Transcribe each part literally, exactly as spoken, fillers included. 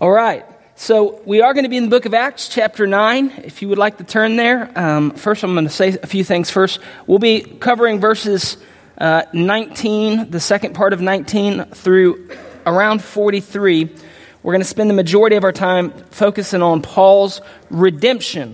All right, so we are going to be in the book of Acts, chapter nine. If you would like to turn there, um, first I'm going to say a few things first. We'll be covering verses uh, nineteen, the second part of nineteen, through around forty-three. We're going to spend the majority of our time focusing on Paul's redemption.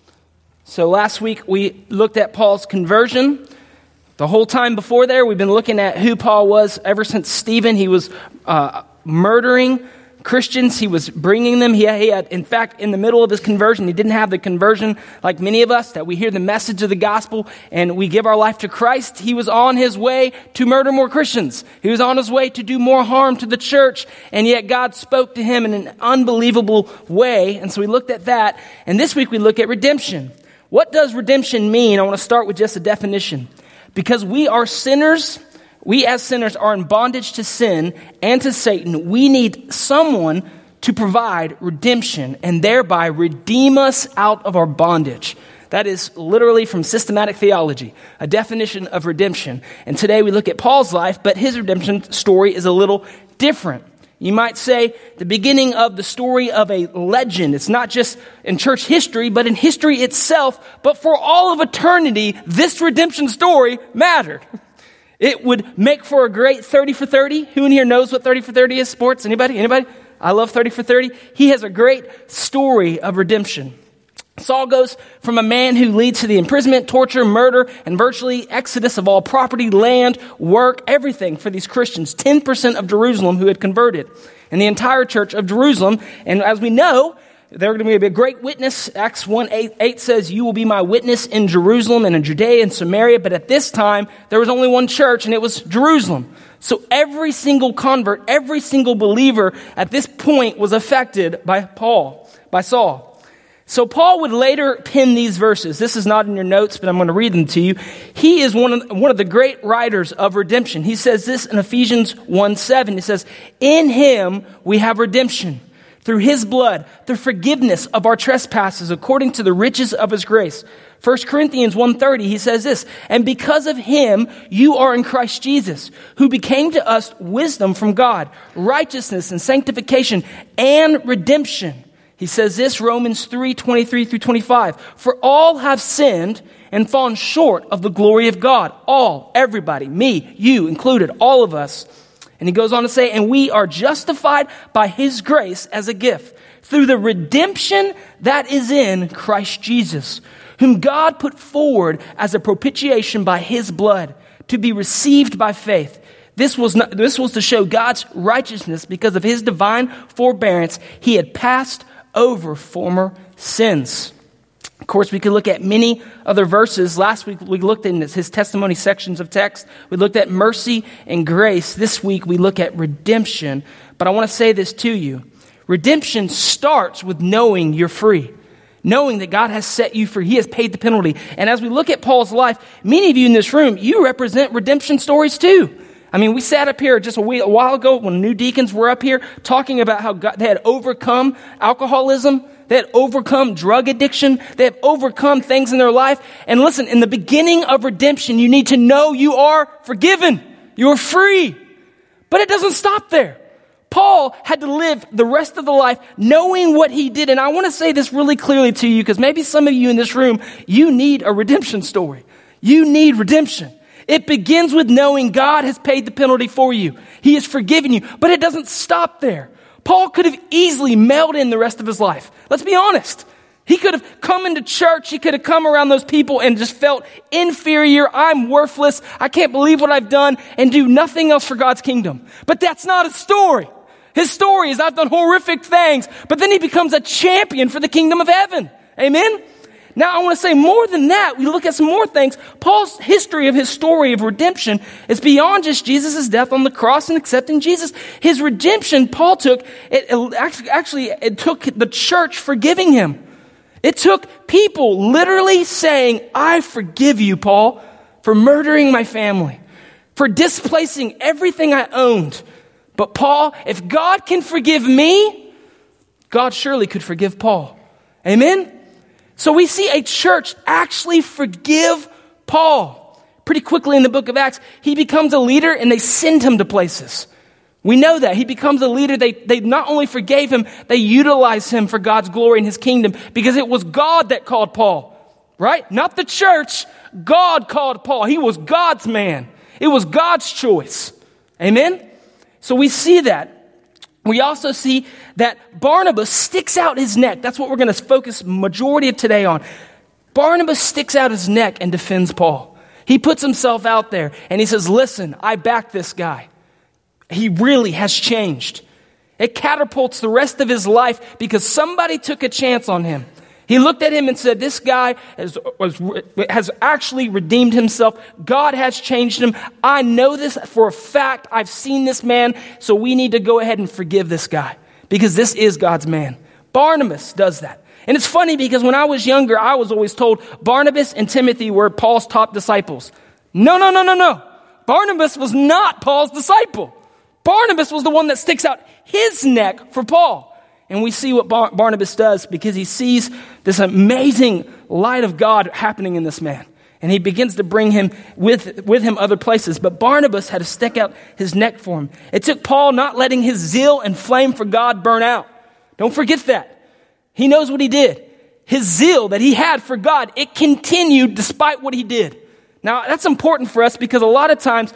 So last week we looked at Paul's conversion. The whole time before there, we've been looking at who Paul was ever since Stephen. He was uh, murdering Christians. He was bringing them. He had, he had, in fact, in the middle of his conversion, he didn't have the conversion like many of us, that we hear the message of the gospel and we give our life to Christ. He was on his way to murder more Christians. He was on his way to do more harm to the church, and yet God spoke to him in an unbelievable way. And so we looked at that. And this week we look at redemption. What does redemption mean? I want to start with just a definition. Because we are sinners, we as sinners are in bondage to sin and to Satan. We need someone to provide redemption and thereby redeem us out of our bondage. That is literally from systematic theology, a definition of redemption. And today we look at Paul's life, but his redemption story is a little different. You might say the beginning of the story of a legend. It's not just in church history, but in history itself. But for all of eternity, this redemption story mattered. It would make for a great thirty for thirty. Who in here knows what thirty for thirty is? Sports? Anybody? Anybody? I love thirty for thirty. He has a great story of redemption. Saul goes from a man who leads to the imprisonment, torture, murder, and virtually exodus of all property, land, work, everything for these Christians. ten percent of Jerusalem who had converted. And the entire church of Jerusalem. And as we know, they're going to be a great witness. Acts one eight, eight says, "You will be my witness in Jerusalem and in Judea and Samaria." But at this time, there was only one church, and it was Jerusalem. So every single convert, every single believer at this point was affected by Paul, by Saul. So Paul would later pen these verses. This is not in your notes, but I'm going to read them to you. He is one of, one of the great writers of redemption. He says this in Ephesians one seven. He says, "In him we have redemption, through his blood, the forgiveness of our trespasses, according to the riches of his grace." First Corinthians one thirty, he says this, "And because of him, you are in Christ Jesus, who became to us wisdom from God, righteousness and sanctification and redemption." He says this, Romans three twenty-three through twenty-five, "For all have sinned and fallen short of the glory of God." All, everybody, me, you included, all of us. And he goes on to say, "And we are justified by his grace as a gift, through the redemption that is in Christ Jesus, whom God put forward as a propitiation by his blood, to be received by faith. This was not, this was to show God's righteousness because of his divine forbearance. He had passed over former sins." Of course, we could look at many other verses. Last week, we looked in his testimony sections of text. We looked at mercy and grace. This week, we look at redemption. But I want to say this to you. Redemption starts with knowing you're free. Knowing that God has set you free. He has paid the penalty. And as we look at Paul's life, many of you in this room, you represent redemption stories too. I mean, we sat up here just a while ago when new deacons were up here talking about how God, they had overcome alcoholism. They had overcome drug addiction. They have overcome things in their life. And listen, in the beginning of redemption, you need to know you are forgiven. You are free. But it doesn't stop there. Paul had to live the rest of the life knowing what he did. And I want to say this really clearly to you, because maybe some of you in this room, you need a redemption story. You need redemption. It begins with knowing God has paid the penalty for you. He has forgiven you. But it doesn't stop there. Paul could have easily mailed in the rest of his life. Let's be honest. He could have come into church. He could have come around those people and just felt inferior. I'm worthless. I can't believe what I've done, and do nothing else for God's kingdom. But that's not his story. His story is, I've done horrific things, but then he becomes a champion for the kingdom of heaven. Amen? Now, I want to say more than that. We look at some more things. Paul's history of his story of redemption is beyond just Jesus' death on the cross and accepting Jesus. His redemption, Paul took, it, it actually, actually, it took the church forgiving him. It took people literally saying, "I forgive you, Paul, for murdering my family, for displacing everything I owned. But Paul, if God can forgive me, God surely could forgive Paul." Amen? So we see a church actually forgive Paul. Pretty quickly in the book of Acts, he becomes a leader and they send him to places. We know that. He becomes a leader. They, they not only forgave him, they utilized him for God's glory and his kingdom, because it was God that called Paul, right? Not the church. God called Paul. He was God's man. It was God's choice. Amen? So we see that. We also see that Barnabas sticks out his neck. That's what we're going to focus majority of today on. Barnabas sticks out his neck and defends Paul. He puts himself out there and he says, listen, I back this guy. He really has changed. It catapults the rest of his life because somebody took a chance on him. He looked at him and said, this guy has, was, has actually redeemed himself. God has changed him. I know this for a fact. I've seen this man, so we need to go ahead and forgive this guy because this is God's man. Barnabas does that. And it's funny because when I was younger, I was always told Barnabas and Timothy were Paul's top disciples. No, no, no, no, no. Barnabas was not Paul's disciple. Barnabas was the one that sticks out his neck for Paul. And we see what Bar- Barnabas does because he sees this amazing light of God happening in this man. And he begins to bring him with, with him other places. But Barnabas had to stick out his neck for him. It took Paul not letting his zeal and flame for God burn out. Don't forget that. He knows what he did. His zeal that he had for God, it continued despite what he did. Now, that's important for us because a lot of times,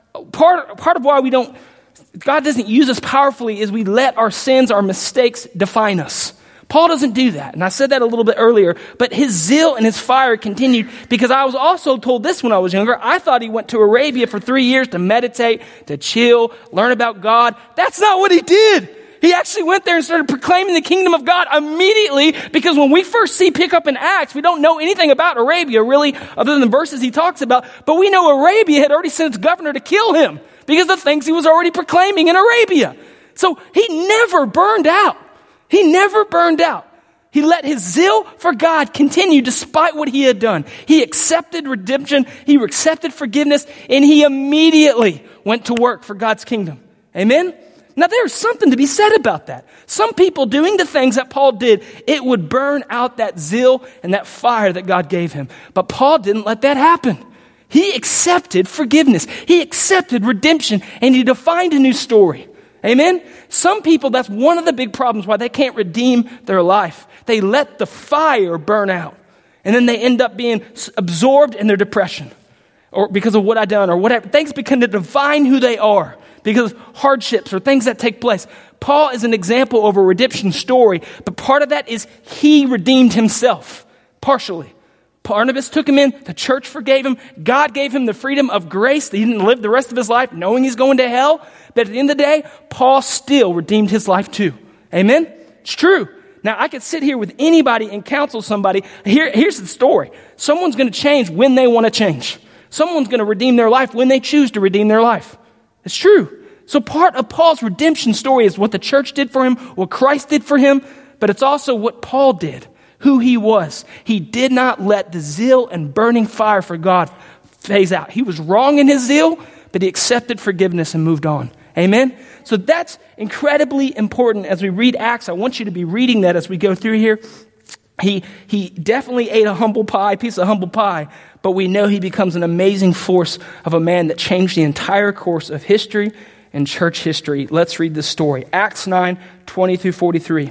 part, part of why we don't God doesn't use us powerfully is we let our sins, our mistakes define us. Paul doesn't do that. And I said that a little bit earlier, but his zeal and his fire continued because I was also told this when I was younger. I thought he went to Arabia for three years to meditate, to chill, learn about God. That's not what he did. He actually went there and started proclaiming the kingdom of God immediately because when we first see pick up in Acts, we don't know anything about Arabia really other than the verses he talks about. But we know Arabia had already sent its governor to kill him because of the things he was already proclaiming in Arabia. So he never burned out. He never burned out. He let his zeal for God continue despite what he had done. He accepted redemption. He accepted forgiveness. And he immediately went to work for God's kingdom. Amen? Now there's something to be said about that. Some people doing the things that Paul did, it would burn out that zeal and that fire that God gave him. But Paul didn't let that happen. He accepted forgiveness. He accepted redemption, and he defined a new story. Amen? Some people, that's one of the big problems why they can't redeem their life. They let the fire burn out, and then they end up being absorbed in their depression or because of what I done or whatever. Things begin to define who they are because of hardships or things that take place. Paul is an example of a redemption story, but part of that is he redeemed himself partially. Barnabas took him in, the church forgave him, God gave him the freedom of grace that he didn't live the rest of his life knowing he's going to hell. But at the end of the day, Paul still redeemed his life too. Amen? It's true. Now, I could sit here with anybody and counsel somebody. Here, here's the story. Someone's going to change when they want to change. Someone's going to redeem their life when they choose to redeem their life. It's true. So part of Paul's redemption story is what the church did for him, what Christ did for him, but it's also what Paul did. Who he was. He did not let the zeal and burning fire for God phase out. He was wrong in his zeal, but he accepted forgiveness and moved on. Amen? So that's incredibly important as we read Acts. I want you to be reading that as we go through here. He, he definitely ate a humble pie, piece of humble pie, but we know he becomes an amazing force of a man that changed the entire course of history and church history. Let's read this story. Acts nine, twenty through forty-three.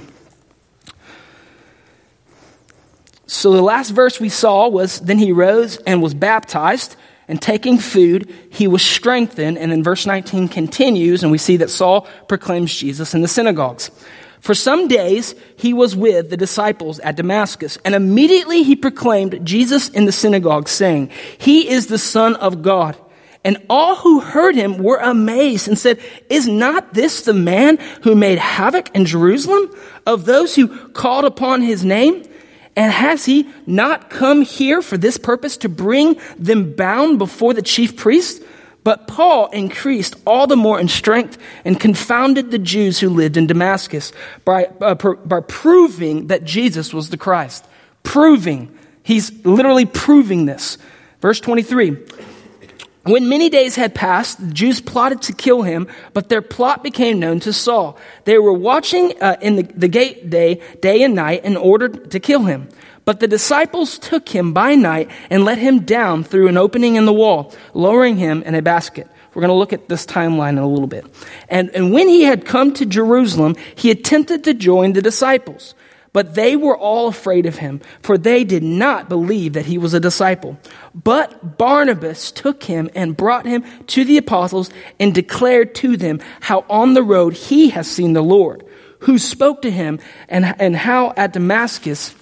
So the last verse we saw was, then he rose and was baptized, and taking food, he was strengthened. And then verse nineteen continues, and we see that Saul proclaims Jesus in the synagogues. For some days he was with the disciples at Damascus, and immediately he proclaimed Jesus in the synagogue, saying, he is the Son of God. And all who heard him were amazed and said, is not this the man who made havoc in Jerusalem of those who called upon his name? And has he not come here for this purpose, to bring them bound before the chief priests? But Paul increased all the more in strength and confounded the Jews who lived in Damascus by, uh, pr- by proving that Jesus was the Christ. Proving. He's literally proving this. Verse twenty-three. When many days had passed, the Jews plotted to kill him, but their plot became known to Saul. They were watching uh, in the, the gate day, day and night, in order to kill him. But the disciples took him by night and let him down through an opening in the wall, lowering him in a basket. We're going to look at this timeline in a little bit. And, and when he had come to Jerusalem, he attempted to join the disciples. But they were all afraid of him, for they did not believe that he was a disciple. But Barnabas took him and brought him to the apostles and declared to them how on the road he has seen the Lord, who spoke to him, and, and how at Damascus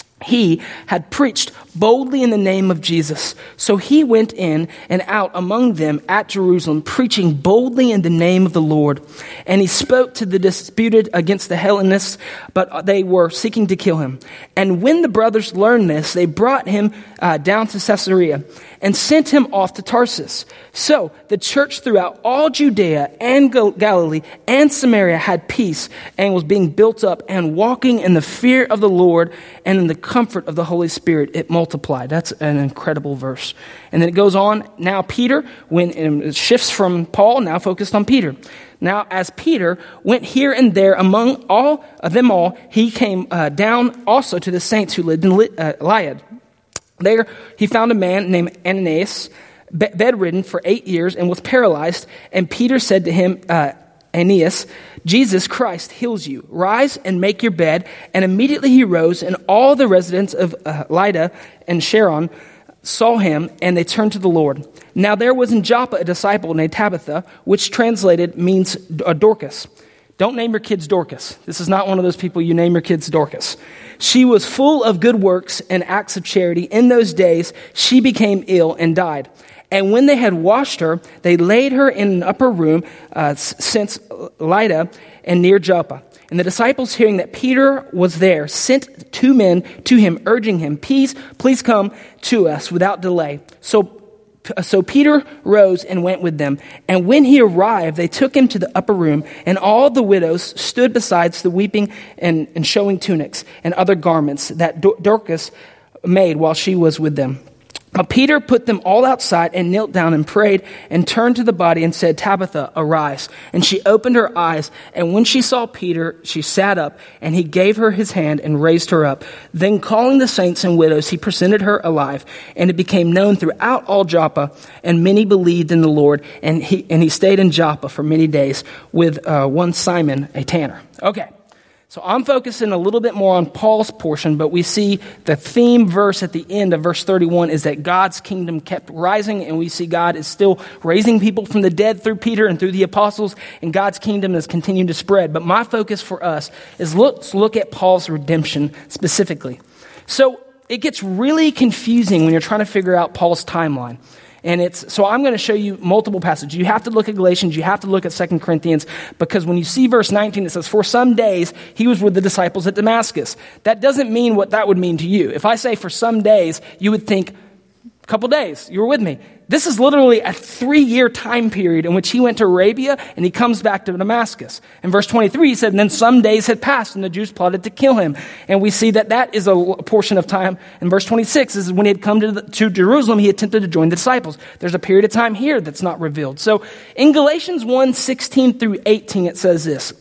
he had preached boldly in the name of Jesus. So he went in and out among them at Jerusalem, preaching boldly in the name of the Lord. And he spoke to the disputed against the Hellenists, but they were seeking to kill him. And when the brothers learned this, they brought him uh, down to Caesarea and sent him off to Tarsus. So the church throughout all Judea and Gal- Galilee and Samaria had peace and was being built up and walking in the fear of the Lord and in the comfort of the Holy Spirit. It multiplied. That's an incredible verse. And then it goes on. Now Peter, when it shifts from Paul, now focused on Peter. Now, as Peter went here and there among all of them all, he came uh, down also to the saints who lived in uh, Lyad. There he found a man named Ananias, bedridden for eight years and was paralyzed. And Peter said to him, uh, Aeneas, Jesus Christ heals you. Rise and make your bed. And immediately he rose, and all the residents of uh, Lydda and Sharon saw him, and they turned to the Lord. Now there was in Joppa a disciple named Tabitha, which translated means uh, Dorcas. Don't name your kids Dorcas. This is not one of those people you name your kids Dorcas. She was full of good works and acts of charity. In those days, she became ill and died. And when they had washed her, they laid her in an upper room uh, since Lydda and near Joppa. And the disciples, hearing that Peter was there, sent two men to him, urging him, Please, please come to us without delay. So So Peter rose and went with them. And when he arrived, they took him to the upper room, and all the widows stood besides the weeping and, and showing tunics and other garments that Dorcas made while she was with them. But Peter put them all outside and knelt down and prayed and turned to the body and said, Tabitha, arise. And she opened her eyes, and when she saw Peter, she sat up, and he gave her his hand and raised her up. Then calling the saints and widows, he presented her alive, and it became known throughout all Joppa, and many believed in the Lord, and he and he stayed in Joppa for many days with uh, one Simon, a tanner. Okay. So I'm focusing a little bit more on Paul's portion, but we see the theme verse at the end of verse thirty-one is that God's kingdom kept rising, and we see God is still raising people from the dead through Peter and through the apostles, and God's kingdom is continuing to spread. But my focus for us is let's look at Paul's redemption specifically. So it gets really confusing when you're trying to figure out Paul's timeline. And it's so I'm going to show you multiple passages. You have to look at Galatians. You have to look at Second Corinthians, because when you see verse nineteen, it says, for some days he was with the disciples at Damascus. That doesn't mean what that would mean to you. If I say for some days, you would think, a couple days, you were with me. This is literally a three-year time period in which he went to Arabia and he comes back to Damascus. In verse twenty-three, he said, and then some days had passed and the Jews plotted to kill him. And we see that that is a portion of time. In verse twenty-six, this is when he had come to, the, to Jerusalem, he attempted to join the disciples. There's a period of time here that's not revealed. So in Galatians one, sixteen through eighteen, it says this,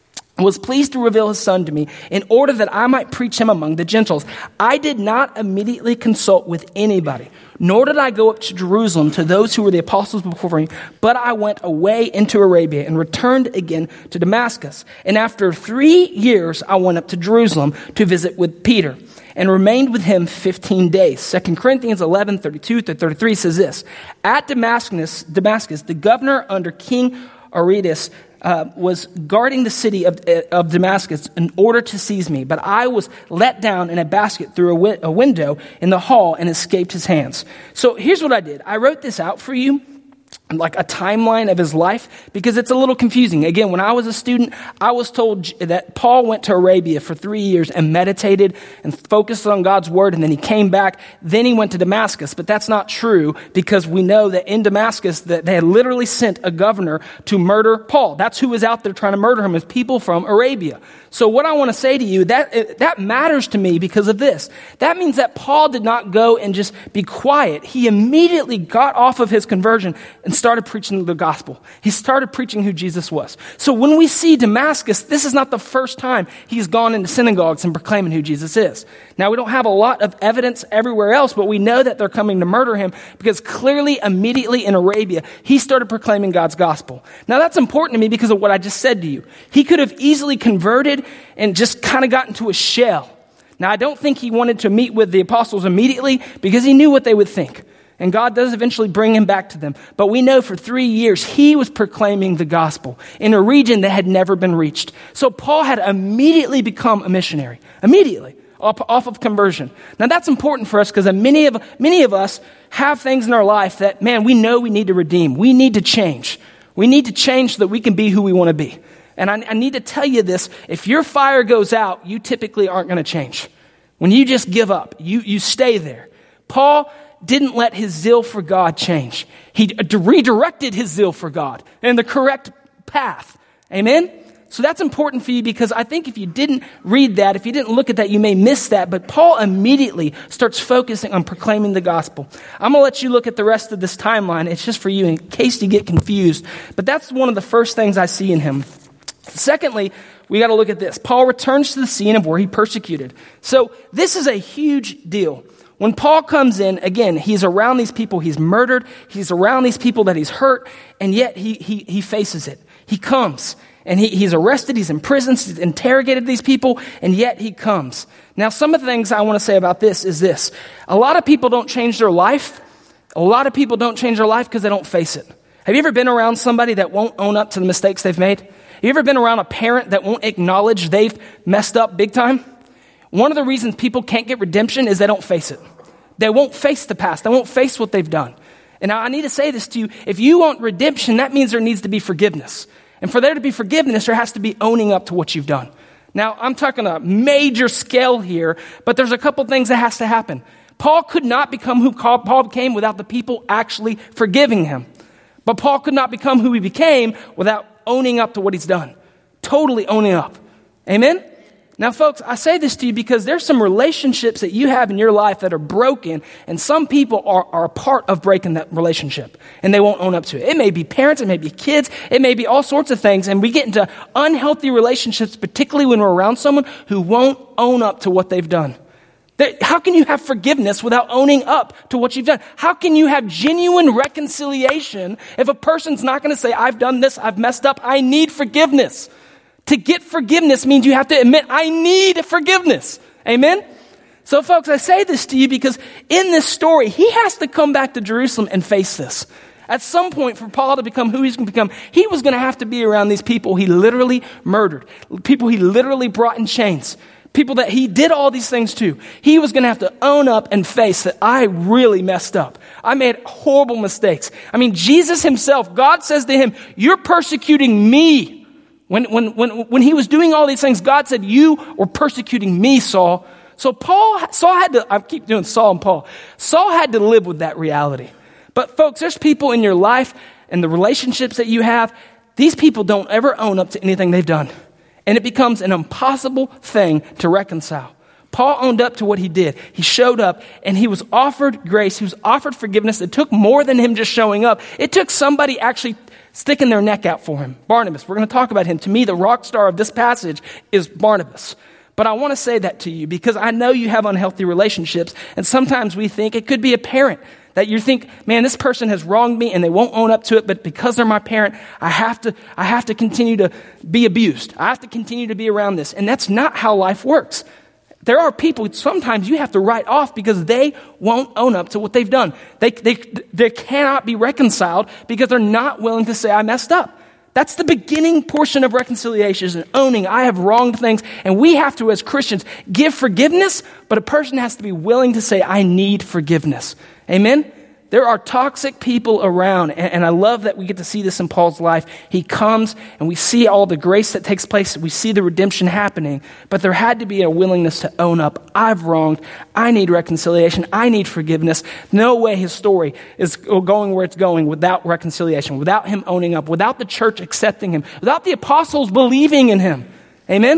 was pleased to reveal his son to me in order that I might preach him among the Gentiles. I did not immediately consult with anybody, nor did I go up to Jerusalem to those who were the apostles before me, but I went away into Arabia and returned again to Damascus. And after three years, I went up to Jerusalem to visit with Peter and remained with him fifteen days. Second Corinthians eleven, thirty-two to thirty-three says this, at Damascus, Damascus, the governor under King Aretas Uh, was guarding the city of, of Damascus in order to seize me. But I was let down in a basket through a, wi- a window in the hall and escaped his hands. So here's what I did. I wrote this out for you, like a timeline of his life, because it's a little confusing. Again, when I was a student, I was told that Paul went to Arabia for three years and meditated and focused on God's word, and then he came back. Then he went to Damascus, but that's not true, because we know that in Damascus that they had literally sent a governor to murder Paul. That's who was out there trying to murder him, is people from Arabia. So what I want to say to you, that that matters to me because of this. That means that Paul did not go and just be quiet. He immediately got off of his conversion and started preaching the gospel. He started preaching who Jesus was. So when we see Damascus, this is not the first time he's gone into synagogues and proclaiming who Jesus is. Now, we don't have a lot of evidence everywhere else, but we know that they're coming to murder him because clearly, immediately in Arabia, he started proclaiming God's gospel. Now, that's important to me because of what I just said to you. He could have easily converted and just kind of got into a shell. Now, I don't think he wanted to meet with the apostles immediately because he knew what they would think. And God does eventually bring him back to them. But we know for three years, he was proclaiming the gospel in a region that had never been reached. So Paul had immediately become a missionary. Immediately. Off, off of conversion. Now that's important for us because many of, many of us have things in our life that, man, we know we need to redeem. We need to change. We need to change so that we can be who we want to be. And I, I need to tell you this. If your fire goes out, you typically aren't going to change. When you just give up, you, you stay there. Paul didn't let his zeal for God change. He redirected his zeal for God in the correct path. Amen? So that's important for you because I think if you didn't read that, if you didn't look at that, you may miss that. But Paul immediately starts focusing on proclaiming the gospel. I'm going to let you look at the rest of this timeline. It's just for you in case you get confused. But that's one of the first things I see in him. Secondly, we got to look at this. Paul returns to the scene of where he persecuted. So this is a huge deal. When Paul comes in, again, he's around these people he's murdered. He's around these people that he's hurt. And yet he he, he faces it. He comes and he, he's arrested. He's in prison. He's interrogated these people. And yet he comes. Now, some of the things I want to say about this is this. A lot of people don't change their life. A lot of people don't change their life because they don't face it. Have you ever been around somebody that won't own up to the mistakes they've made? Have you ever been around a parent that won't acknowledge they've messed up big time? One of the reasons people can't get redemption is they don't face it. They won't face the past. They won't face what they've done. And now I need to say this to you. If you want redemption, that means there needs to be forgiveness. And for there to be forgiveness, there has to be owning up to what you've done. Now, I'm talking a major scale here, but there's a couple things that has to happen. Paul could not become who Paul became without the people actually forgiving him. But Paul could not become who he became without owning up to what he's done. Totally owning up. Amen? Now, folks, I say this to you because there's some relationships that you have in your life that are broken, and some people are, are a part of breaking that relationship, and they won't own up to it. It may be parents, it may be kids, it may be all sorts of things, and we get into unhealthy relationships, particularly when we're around someone who won't own up to what they've done. How can you have forgiveness without owning up to what you've done? How can you have genuine reconciliation if a person's not going to say, I've done this, I've messed up, I need forgiveness? To get forgiveness means you have to admit, I need forgiveness. Amen? So folks, I say this to you because in this story, he has to come back to Jerusalem and face this. At some point, for Paul to become who he's going to become, he was going to have to be around these people he literally murdered, people he literally brought in chains, people that he did all these things to. He was going to have to own up and face that I really messed up. I made horrible mistakes. I mean, Jesus himself, God says to him, you're persecuting me. When, when, when, when he was doing all these things, God said, you were persecuting me, Saul. So Paul, Saul had to, I keep doing Saul and Paul. Saul had to live with that reality. But folks, there's people in your life and the relationships that you have, these people don't ever own up to anything they've done. And it becomes an impossible thing to reconcile. Paul owned up to what he did. He showed up and he was offered grace. He was offered forgiveness. It took more than him just showing up. It took somebody actually sticking their neck out for him. Barnabas, we're going to talk about him. To me, the rock star of this passage is Barnabas. But I want to say that to you because I know you have unhealthy relationships. And sometimes we think it could be a parent that you think, man, this person has wronged me and they won't own up to it. But because they're my parent, I have to, I have to continue to be abused. I have to continue to be around this. And that's not how life works. There are people sometimes you have to write off because they won't own up to what they've done. They, they, they cannot be reconciled because they're not willing to say, I messed up. That's the beginning portion of reconciliation, is owning, I have wronged things. And we have to, as Christians, give forgiveness, but a person has to be willing to say, I need forgiveness. Amen? There are toxic people around, and, and I love that we get to see this in Paul's life. He comes, and we see all the grace that takes place. We see the redemption happening, but there had to be a willingness to own up. I've wronged. I need reconciliation. I need forgiveness. No way his story is going where it's going without reconciliation, without him owning up, without the church accepting him, without the apostles believing in him. Amen?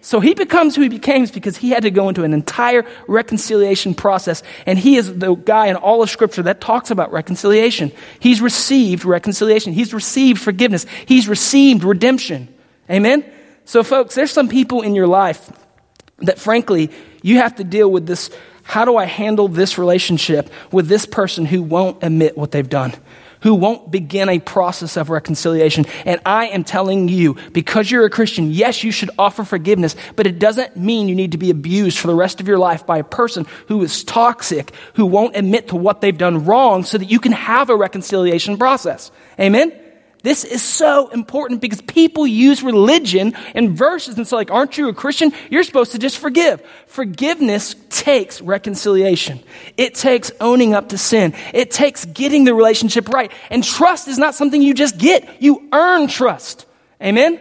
So he becomes who he becomes because he had to go into an entire reconciliation process. And he is the guy in all of Scripture that talks about reconciliation. He's received reconciliation. He's received forgiveness. He's received redemption. Amen? So folks, there's some people in your life that frankly, you have to deal with this. How do I handle this relationship with this person who won't admit what they've done? Who won't begin a process of reconciliation. And I am telling you, because you're a Christian, yes, you should offer forgiveness, but it doesn't mean you need to be abused for the rest of your life by a person who is toxic, who won't admit to what they've done wrong so that you can have a reconciliation process. Amen? This is so important because people use religion and verses and say, like, aren't you a Christian? You're supposed to just forgive. Forgiveness takes reconciliation. It takes owning up to sin. It takes getting the relationship right. And trust is not something you just get. You earn trust. Amen?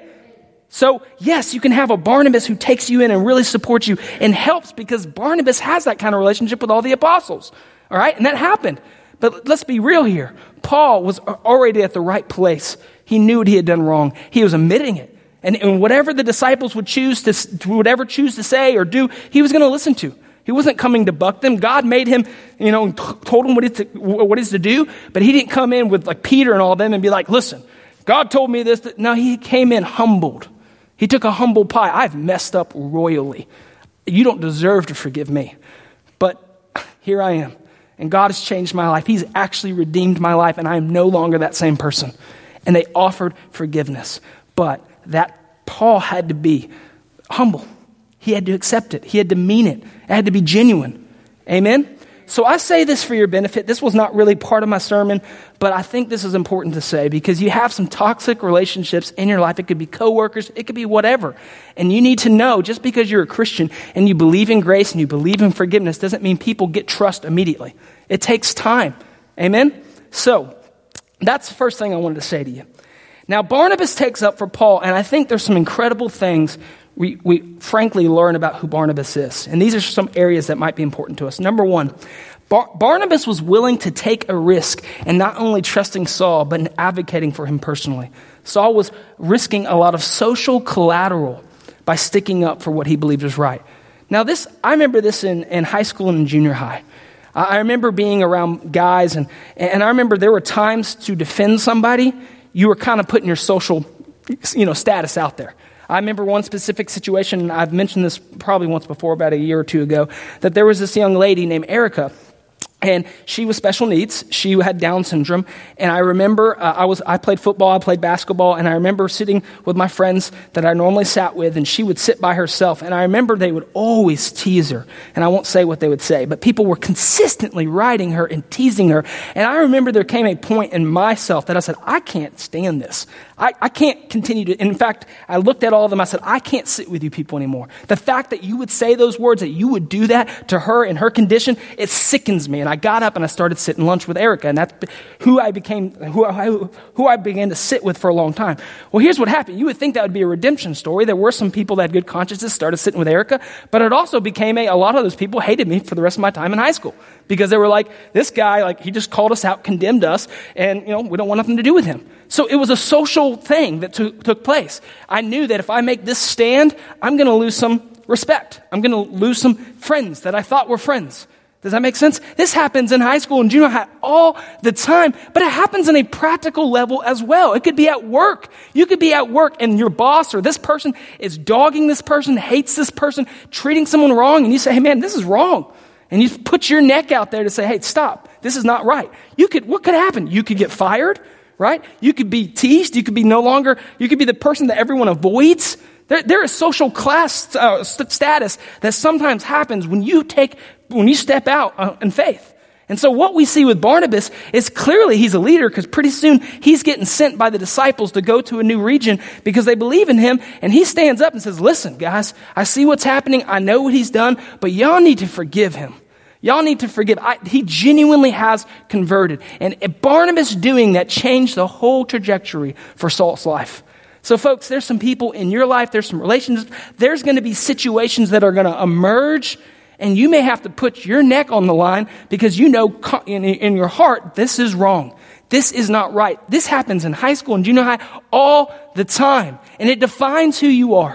So, yes, you can have a Barnabas who takes you in and really supports you and helps because Barnabas has that kind of relationship with all the apostles. All right? And that happened. But let's be real here. Paul was already at the right place. He knew what he had done wrong. He was admitting it. And, and whatever the disciples would choose to, whatever choose to say or do, he was going to listen to. He wasn't coming to buck them. God made him, you know, told him what he's to, what he's to do. But he didn't come in with like Peter and all of them and be like, listen, God told me this. No, he came in humbled. He took a humble pie. I've messed up royally. You don't deserve to forgive me. But here I am. And God has changed my life. He's actually redeemed my life, and I am no longer that same person. And they offered forgiveness. But that Paul had to be humble. He had to accept it. He had to mean it. It had to be genuine. Amen? So I say this for your benefit. This was not really part of my sermon, but I think this is important to say because you have some toxic relationships in your life. It could be coworkers. It could be whatever. And you need to know just because you're a Christian and you believe in grace and you believe in forgiveness doesn't mean people get trust immediately. It takes time. Amen? So that's the first thing I wanted to say to you. Now, Barnabas takes up for Paul, and I think there's some incredible things we, we frankly learn about who Barnabas is. And these are some areas that might be important to us. Number one, Bar- Barnabas was willing to take a risk and not only trusting Saul, but in advocating for him personally. Saul was risking a lot of social collateral by sticking up for what he believed was right. Now, this I remember this in, in high school and in junior high. I remember being around guys, and, and I remember there were times to defend somebody, you were kind of putting your social, you know, status out there. I remember one specific situation, and I've mentioned this probably once before, about a year or two ago, that there was this young lady named Erica, and she was special needs. She had Down syndrome, and I remember uh, I was I played football, I played basketball, and I remember sitting with my friends that I normally sat with, and she would sit by herself, and I remember they would always tease her, and I won't say what they would say, but people were consistently writing her and teasing her, and I remember there came a point in myself that I said, I can't stand this. I, I can't continue to, in fact, I looked at all of them, I said, I can't sit with you people anymore. The fact that you would say those words, that you would do that to her in her condition, it sickens me, and I got up and I started sitting lunch with Erica, and that's who I became, who I, who I began to sit with for a long time. Well, here's what happened. You would think that would be a redemption story. There were some people that had good consciences, started sitting with Erica, but it also became a, a lot of those people hated me for the rest of my time in high school because they were like, this guy, like he just called us out, condemned us, and you know we don't want nothing to do with him. So it was a social thing that t- took place. I knew that if I make this stand, I'm going to lose some respect. I'm going to lose some friends that I thought were friends. Does that make sense? This happens in high school and junior high all the time, but it happens in a practical level as well. It could be at work. You could be at work and your boss or this person is dogging this person, hates this person, treating someone wrong, and you say, hey man, this is wrong. And you put your neck out there to say, hey, stop. This is not right. You could, what could happen? You could get fired, right? You could be teased. You could be no longer, you could be the person that everyone avoids. There, there is social class uh, status that sometimes happens when you take, when you step out uh, in faith. And so what we see with Barnabas is clearly he's a leader because pretty soon he's getting sent by the disciples to go to a new region because they believe in him. And he stands up and says, listen, guys, I see what's happening. I know what he's done, but y'all need to forgive him. Y'all need to forgive. I, he genuinely has converted. And Barnabas doing that changed the whole trajectory for Saul's life. So folks, there's some people in your life, there's some relationships, there's going to be situations that are going to emerge, and you may have to put your neck on the line because you know in, in your heart, this is wrong. This is not right. This happens in high school and junior high all the time, and it defines who you are.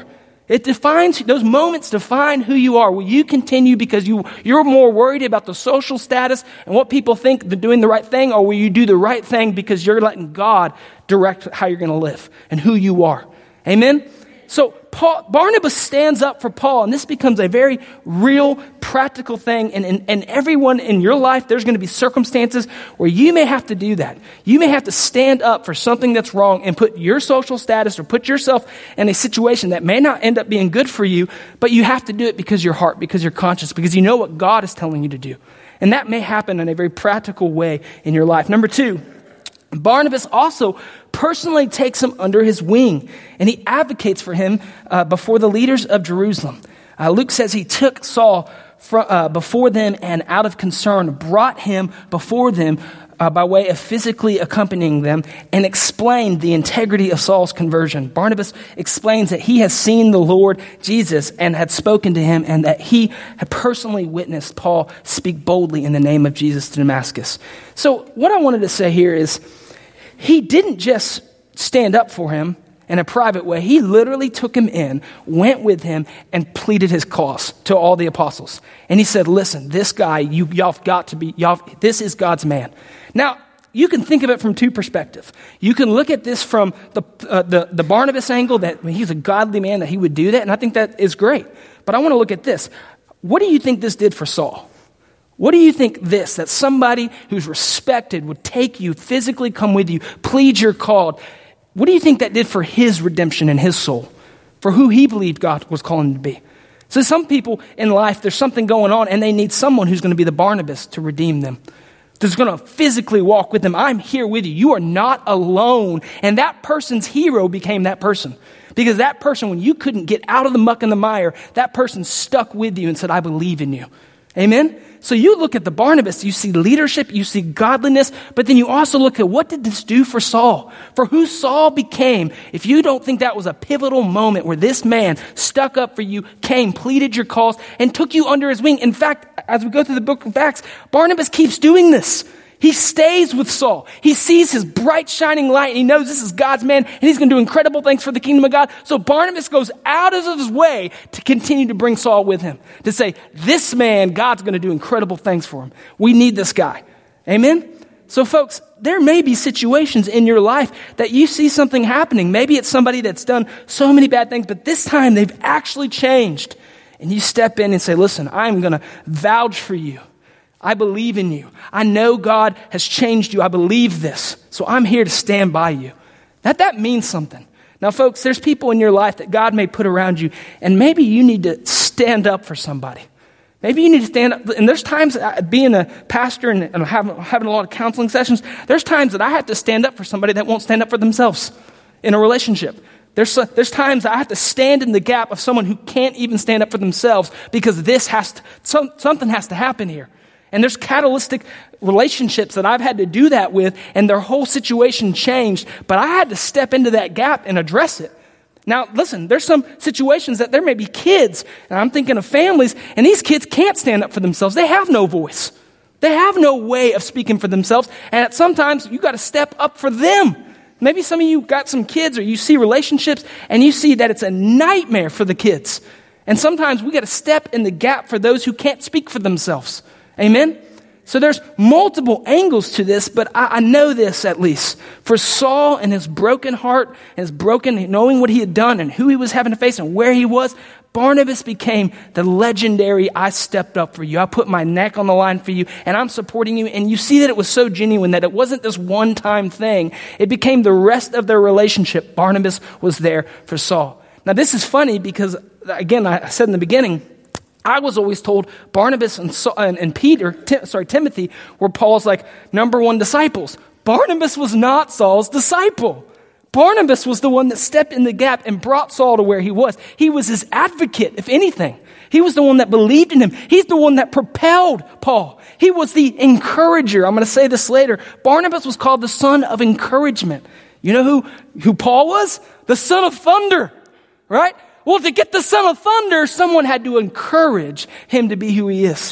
It defines, those moments define who you are. Will you continue because you, you're more worried about the social status and what people think they're doing the right thing, or will you do the right thing because you're letting God direct how you're going to live and who you are? Amen? So Paul, Barnabas stands up for Paul, and this becomes a very real, practical thing. And, and, and everyone in your life, there's going to be circumstances where you may have to do that. You may have to stand up for something that's wrong and put your social status or put yourself in a situation that may not end up being good for you, but you have to do it because your heart, because you're conscious, because you know what God is telling you to do. And that may happen in a very practical way in your life. Number two, Barnabas also personally takes him under his wing, and he advocates for him uh, before the leaders of Jerusalem. Uh, Luke says he took Saul fr- uh, before them and out of concern brought him before them uh, by way of physically accompanying them and explained the integrity of Saul's conversion. Barnabas explains that he has seen the Lord Jesus and had spoken to him, and that he had personally witnessed Paul speak boldly in the name of Jesus to Damascus. So what I wanted to say here is, he didn't just stand up for him in a private way. He literally took him in, went with him, and pleaded his cause to all the apostles. And he said, listen, this guy, you, y'all have got to be, y'all, this is God's man. Now, you can think of it from two perspectives. You can look at this from the, uh, the, the Barnabas angle, that he's a godly man, that he would do that, and I think that is great. But I want to look at this. What do you think this did for Saul? What do you think this, that somebody who's respected would take you, physically come with you, plead your cause? What do you think that did for his redemption and his soul, for who he believed God was calling him to be? So some people in life, there's something going on, and they need someone who's going to be the Barnabas to redeem them, that's going to physically walk with them. I'm here with you. You are not alone. And that person's hero became that person. Because that person, when you couldn't get out of the muck and the mire, that person stuck with you and said, I believe in you. Amen? So you look at the Barnabas, you see leadership, you see godliness, but then you also look at what did this do for Saul? For who Saul became. If you don't think that was a pivotal moment where this man stuck up for you, came, pleaded your cause, and took you under his wing. In fact, as we go through the book of Acts, Barnabas keeps doing this. He stays with Saul. He sees his bright shining light, and he knows this is God's man, and he's going to do incredible things for the kingdom of God. So Barnabas goes out of his way to continue to bring Saul with him, to say, this man, God's going to do incredible things for him. We need this guy. Amen? So folks, there may be situations in your life that you see something happening. Maybe it's somebody that's done so many bad things, but this time they've actually changed. And you step in and say, listen, I'm going to vouch for you. I believe in you. I know God has changed you. I believe this. So I'm here to stand by you. That, that means something. Now, folks, there's people in your life that God may put around you, and maybe you need to stand up for somebody. Maybe you need to stand up. And there's times, being a pastor and, and having, having a lot of counseling sessions, there's times that I have to stand up for somebody that won't stand up for themselves in a relationship. There's, there's times I have to stand in the gap of someone who can't even stand up for themselves, because this has to, some, something has to happen here. And there's catalytic relationships that I've had to do that with, and their whole situation changed. But I had to step into that gap and address it. Now, listen, there's some situations that there may be kids, and I'm thinking of families, and these kids can't stand up for themselves. They have no voice. They have no way of speaking for themselves. And sometimes you got to step up for them. Maybe some of you got some kids, or you see relationships, and you see that it's a nightmare for the kids. And sometimes we got to step in the gap for those who can't speak for themselves. Amen? So there's multiple angles to this, but I, I know this at least. For Saul and his broken heart, and his broken, knowing what he had done and who he was having to face and where he was, Barnabas became the legendary, I stepped up for you. I put my neck on the line for you, and I'm supporting you. And you see that it was so genuine, that it wasn't this one-time thing. It became the rest of their relationship. Barnabas was there for Saul. Now this is funny because, again, I said in the beginning, I was always told Barnabas and, Saul, and, and Peter, Tim, sorry, Timothy, were Paul's like number one disciples. Barnabas was not Saul's disciple. Barnabas was the one that stepped in the gap and brought Saul to where he was. He was his advocate, if anything. He was the one that believed in him. He's the one that propelled Paul. He was the encourager. I'm going to say this later. Barnabas was called the son of encouragement. You know who, who Paul was? The son of thunder, right? Well, to get the son of thunder, someone had to encourage him to be who he is.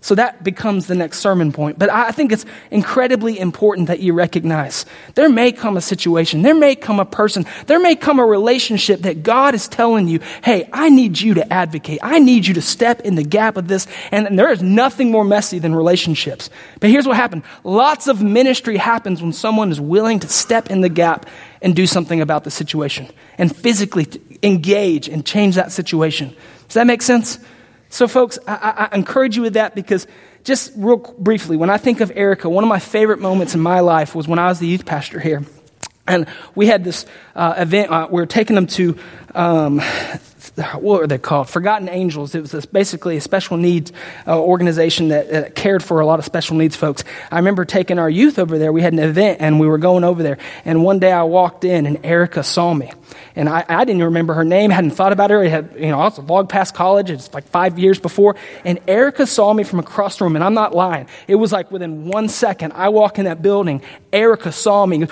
So that becomes the next sermon point. But I think it's incredibly important that you recognize there may come a situation, there may come a person, there may come a relationship that God is telling you, hey, I need you to advocate. I need you to step in the gap of this. And, and there is nothing more messy than relationships. But here's what happened. Lots of ministry happens when someone is willing to step in the gap and do something about the situation and physically engage and change that situation. Does that make sense? So folks, I, I encourage you with that because just real briefly, when I think of Erica, one of my favorite moments in my life was when I was the youth pastor here. And we had this uh, event, uh, we were taking them to, um, what were they called? Forgotten Angels. It was this, basically a special needs uh, organization that uh, cared for a lot of special needs folks. I remember taking our youth over there. We had an event and we were going over there. And one day I walked in and Erica saw me. And I, I didn't even remember her name, hadn't thought about her. It had, you know, I was a log past college. It's like five years before. And Erica saw me from across the room, and I'm not lying. It was like within one second, I walk in that building, Erica saw me,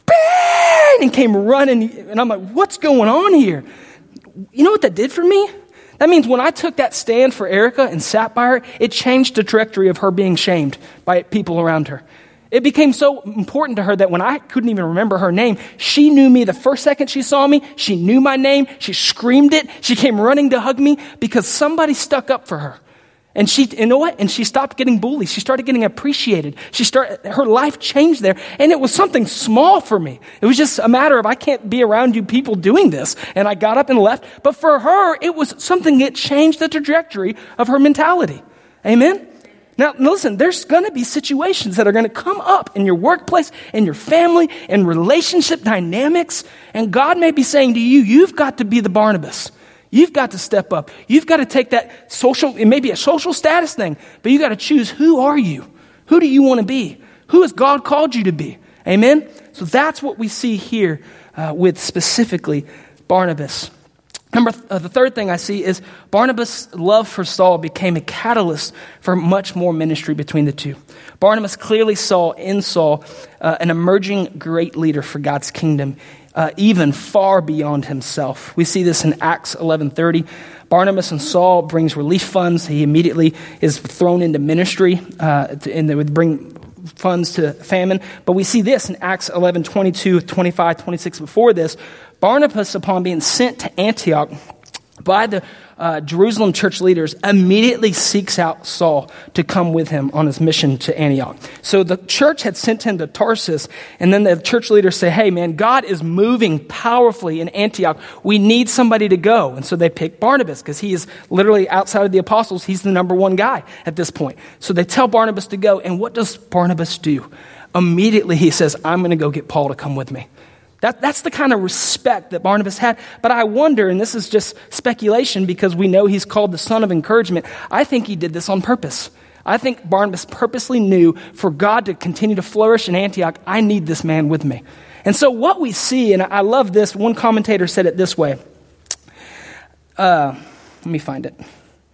bang, and came running. And I'm like, what's going on here? You know what that did for me? That means when I took that stand for Erica and sat by her, it changed the trajectory of her being shamed by people around her. It became so important to her that when I couldn't even remember her name, she knew me the first second she saw me. She knew my name. She screamed it. She came running to hug me because somebody stuck up for her. And she, you know what? And she stopped getting bullied. She started getting appreciated. She started, her life changed there. And it was something small for me. It was just a matter of, I can't be around you people doing this. And I got up and left. But for her, it was something that changed the trajectory of her mentality. Amen? Now, listen, there's going to be situations that are going to come up in your workplace, in your family, in relationship dynamics. And God may be saying to you, you've got to be the Barnabas. You've got to step up. You've got to take that social, it may be a social status thing, but you got to choose, who are you? Who do you want to be? Who has God called you to be? Amen? So that's what we see here uh, with specifically Barnabas. Number th- uh, the third thing I see is Barnabas' love for Saul became a catalyst for much more ministry between the two. Barnabas clearly saw in Saul uh, an emerging great leader for God's kingdom, uh, even far beyond himself. We see this in Acts eleven thirty. Barnabas and Saul brings relief funds. He immediately is thrown into ministry, uh, to, and they would bring funds to famine. But we see this in Acts eleven twenty-two, twenty-five, twenty-six. Before this, Barnabas, upon being sent to Antioch by the uh, Jerusalem church leaders, immediately seeks out Saul to come with him on his mission to Antioch. So the church had sent him to Tarsus, and then the church leaders say, hey man, God is moving powerfully in Antioch. We need somebody to go. And so they pick Barnabas because he is literally outside of the apostles. He's the number one guy at this point. So they tell Barnabas to go. And what does Barnabas do? Immediately he says, I'm going to go get Paul to come with me. That, that's the kind of respect that Barnabas had. But I wonder, and this is just speculation because we know he's called the son of encouragement, I think he did this on purpose. I think Barnabas purposely knew for God to continue to flourish in Antioch, I need this man with me. And so what we see, and I love this, one commentator said it this way. Uh, let me find it.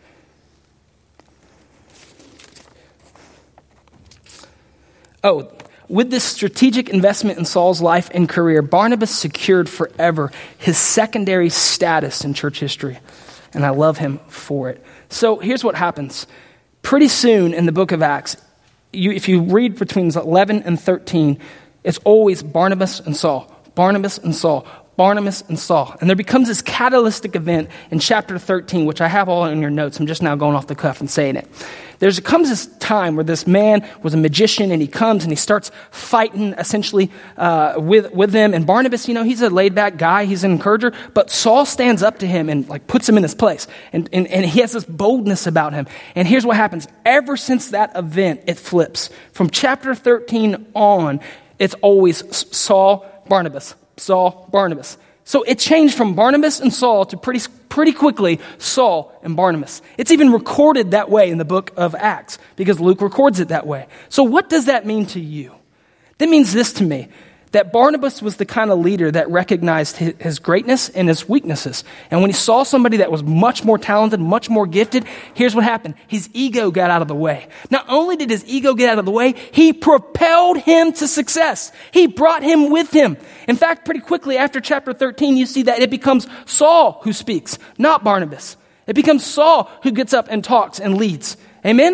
Oh, with this strategic investment in Saul's life and career, Barnabas secured forever his secondary status in church history. And I love him for it. So here's what happens. Pretty soon in the book of Acts, you, if you read between eleven and thirteen, it's always Barnabas and Saul, Barnabas and Saul, Barnabas and Saul. And there becomes this catalytic event in chapter thirteen, which I have all in your notes. I'm just now going off the cuff and saying it. There comes this time where this man was a magician, and he comes and he starts fighting essentially uh, with, with them. And Barnabas, you know, he's a laid-back guy. He's an encourager. But Saul stands up to him and like puts him in his place. And, and, and he has this boldness about him. And here's what happens. Ever since that event, it flips. From chapter thirteen on, it's always Saul, Barnabas, Saul, Barnabas. So it changed from Barnabas and Saul to pretty pretty quickly Saul and Barnabas. It's even recorded that way in the book of Acts because Luke records it that way. So what does that mean to you? That means this to me, that Barnabas was the kind of leader that recognized his greatness and his weaknesses. And when he saw somebody that was much more talented, much more gifted, here's what happened. His ego got out of the way. Not only did his ego get out of the way, he propelled him to success. He brought him with him. In fact, pretty quickly after chapter thirteen, you see that it becomes Saul who speaks, not Barnabas. It becomes Saul who gets up and talks and leads. Amen?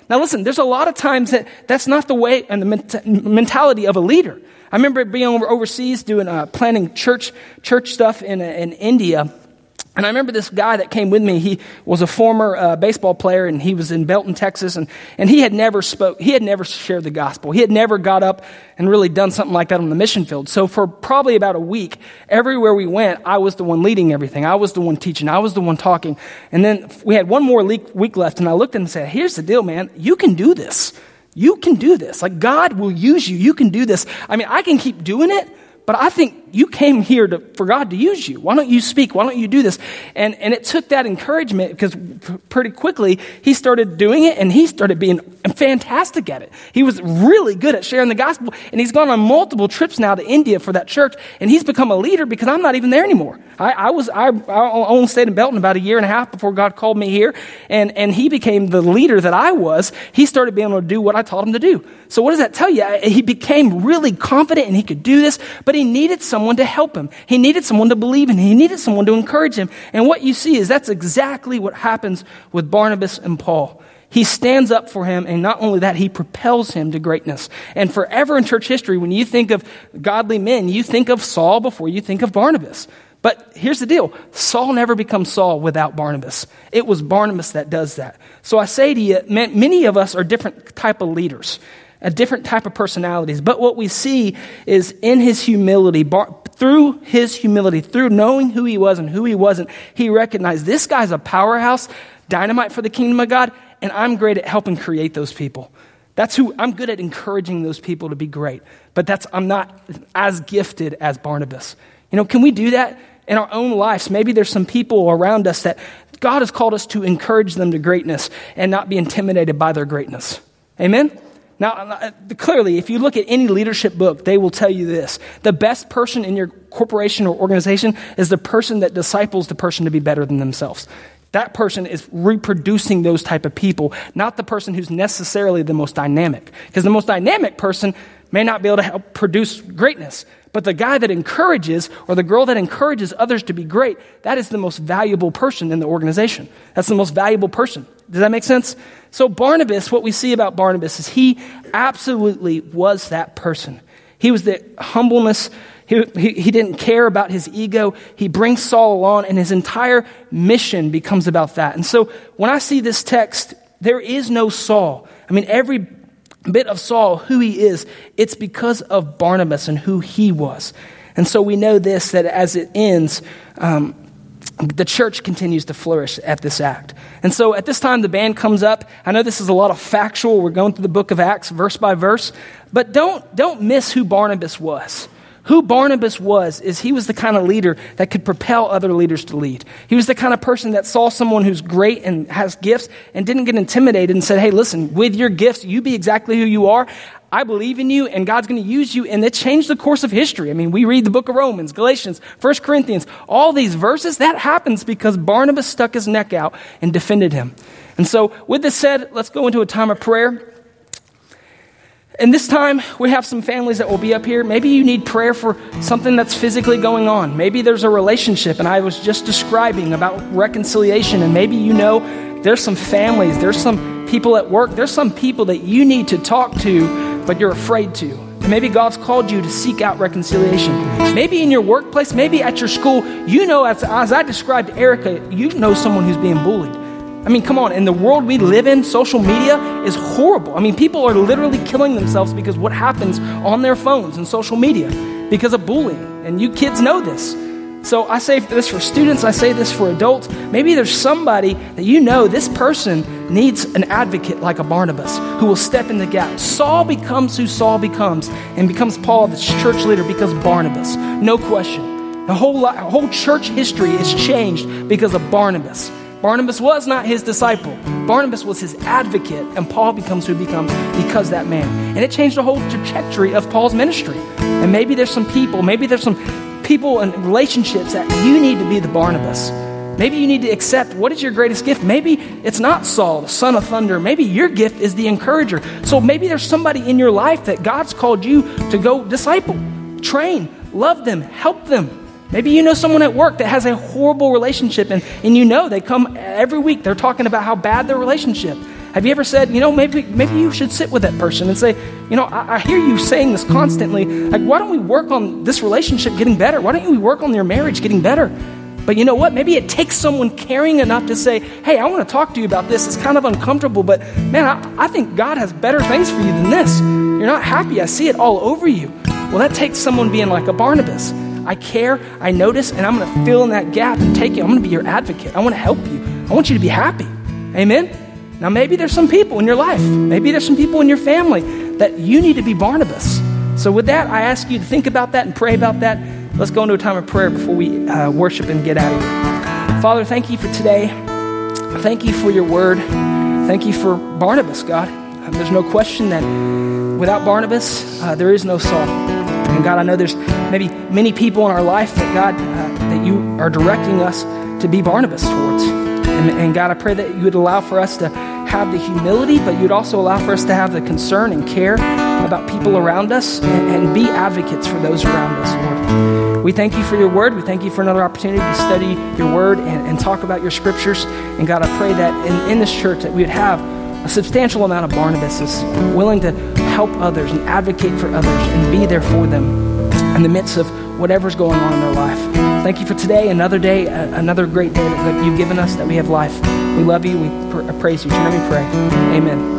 Now listen, there's a lot of times that that's not the way and the ment- mentality of a leader. I remember being over, overseas doing, uh, planning church, church stuff in, uh, in India. And I remember this guy that came with me. He was a former uh, baseball player, and he was in Belton, Texas, and, and he had never spoke. He had never shared the gospel. He had never got up and really done something like that on the mission field. So for probably about a week, everywhere we went, I was the one leading everything. I was the one teaching. I was the one talking. And then we had one more week left, and I looked at him and said, "Here's the deal, man. You can do this. You can do this. Like, God will use you. You can do this. I mean, I can keep doing it, but I think you came here to, for God to use you. Why don't you speak? Why don't you do this?" And and it took that encouragement, because pretty quickly he started doing it, and he started being fantastic at it. He was really good at sharing the gospel, and he's gone on multiple trips now to India for that church, and he's become a leader because I'm not even there anymore. I, I was I, I only stayed in Belton about a year and a half before God called me here, and, and he became the leader that I was. He started being able to do what I taught him to do. So what does that tell you? He became really confident, and he could do this, but he needed someone to help him. He needed someone to believe in him. He needed someone to encourage him. And what you see is that's exactly what happens with Barnabas and Paul. He stands up for him, and not only that, he propels him to greatness. And forever in church history, when you think of godly men, you think of Saul before you think of Barnabas. But here's the deal. Saul never becomes Saul without Barnabas. It was Barnabas that does that. So I say to you, many of us are different type of leaders, a different type of personalities. But what we see is in his humility, Bar- through his humility, through knowing who he was and who he wasn't, he recognized this guy's a powerhouse, dynamite for the kingdom of God, and I'm great at helping create those people. That's who I'm good at, encouraging those people to be great. But that's I'm not as gifted as Barnabas. You know, can we do that in our own lives? Maybe there's some people around us that God has called us to encourage them to greatness and not be intimidated by their greatness. Amen? Now, clearly, if you look at any leadership book, they will tell you this. The best person in your corporation or organization is the person that disciples the person to be better than themselves. That person is reproducing those type of people, not the person who's necessarily the most dynamic. Because the most dynamic person may not be able to help produce greatness. But the guy that encourages, or the girl that encourages others to be great, that is the most valuable person in the organization. That's the most valuable person. Does that make sense? So Barnabas, what we see about Barnabas is he absolutely was that person. He was the humbleness. He, he, he didn't care about his ego. He brings Saul along, and his entire mission becomes about that. And so when I see this text, there is no Saul. I mean, every bit of Saul, who he is, it's because of Barnabas and who he was. And so we know this, that as it ends, um, the church continues to flourish at this act. And so at this time, the band comes up. I know this is a lot of factual. We're going through the book of Acts verse by verse. But don't, don't miss who Barnabas was. Who Barnabas was is he was the kind of leader that could propel other leaders to lead. He was the kind of person that saw someone who's great and has gifts and didn't get intimidated and said, "Hey, listen, with your gifts, you be exactly who you are. I believe in you, and God's going to use you." And it changed the course of history. I mean, we read the book of Romans, Galatians, First Corinthians, all these verses. That happens because Barnabas stuck his neck out and defended him. And so with this said, let's go into a time of prayer. And this time, we have some families that will be up here. Maybe you need prayer for something that's physically going on. Maybe there's a relationship, and I was just describing about reconciliation, and maybe you know there's some families, there's some people at work, there's some people that you need to talk to, but you're afraid to. And maybe God's called you to seek out reconciliation. Maybe in your workplace, maybe at your school, you know, as, as I described Erica, you know someone who's being bullied. I mean, come on, in the world we live in, social media is horrible. I mean, people are literally killing themselves because what happens on their phones and social media because of bullying. And you kids know this. So I say this for students, I say this for adults. Maybe there's somebody that you know this person needs an advocate like a Barnabas who will step in the gap. Saul becomes who Saul becomes and becomes Paul, the church leader, because of Barnabas. No question. The whole, whole church history is changed because of Barnabas. Barnabas was not his disciple. Barnabas was his advocate, and Paul becomes who he becomes because of that man. And it changed the whole trajectory of Paul's ministry. And maybe there's some people, maybe there's some people and relationships that you need to be the Barnabas. Maybe you need to accept, what is your greatest gift? Maybe it's not Saul, the son of thunder. Maybe your gift is the encourager. So maybe there's somebody in your life that God's called you to go disciple, train, love them, help them. Maybe you know someone at work that has a horrible relationship, and, and you know they come every week. They're talking about how bad their relationship. Have you ever said, you know, maybe maybe you should sit with that person and say, you know, I, I hear you saying this constantly. Like, why don't we work on this relationship getting better? Why don't we work on your marriage getting better? But you know what? Maybe it takes someone caring enough to say, hey, I want to talk to you about this. It's kind of uncomfortable, but man, I, I think God has better things for you than this. You're not happy. I see it all over you. Well, that takes someone being like a Barnabas. I care, I notice, and I'm going to fill in that gap and take you. I'm going to be your advocate. I want to help you. I want you to be happy. Amen? Now, maybe there's some people in your life. Maybe there's some people in your family that you need to be Barnabas. So with that, I ask you to think about that and pray about that. Let's go into a time of prayer before we uh, worship and get out of here. Father, thank you for today. Thank you for your word. Thank you for Barnabas, God. Uh, there's no question that without Barnabas, uh, there is no Saul. And God, I know there's maybe many people in our life that God, uh, that you are directing us to be Barnabas towards. And, and God, I pray that you would allow for us to have the humility, but you'd also allow for us to have the concern and care about people around us and, and be advocates for those around us, Lord. We thank you for your word. We thank you for another opportunity to study your word and, and talk about your scriptures. And God, I pray that in, in this church that we would have a substantial amount of Barnabases willing to help others and advocate for others and be there for them in the midst of whatever's going on in their life. Thank you for today, another day, uh, another great day that you've given us, that we have life. We love you. We pr- praise you. In your name we pray. Amen.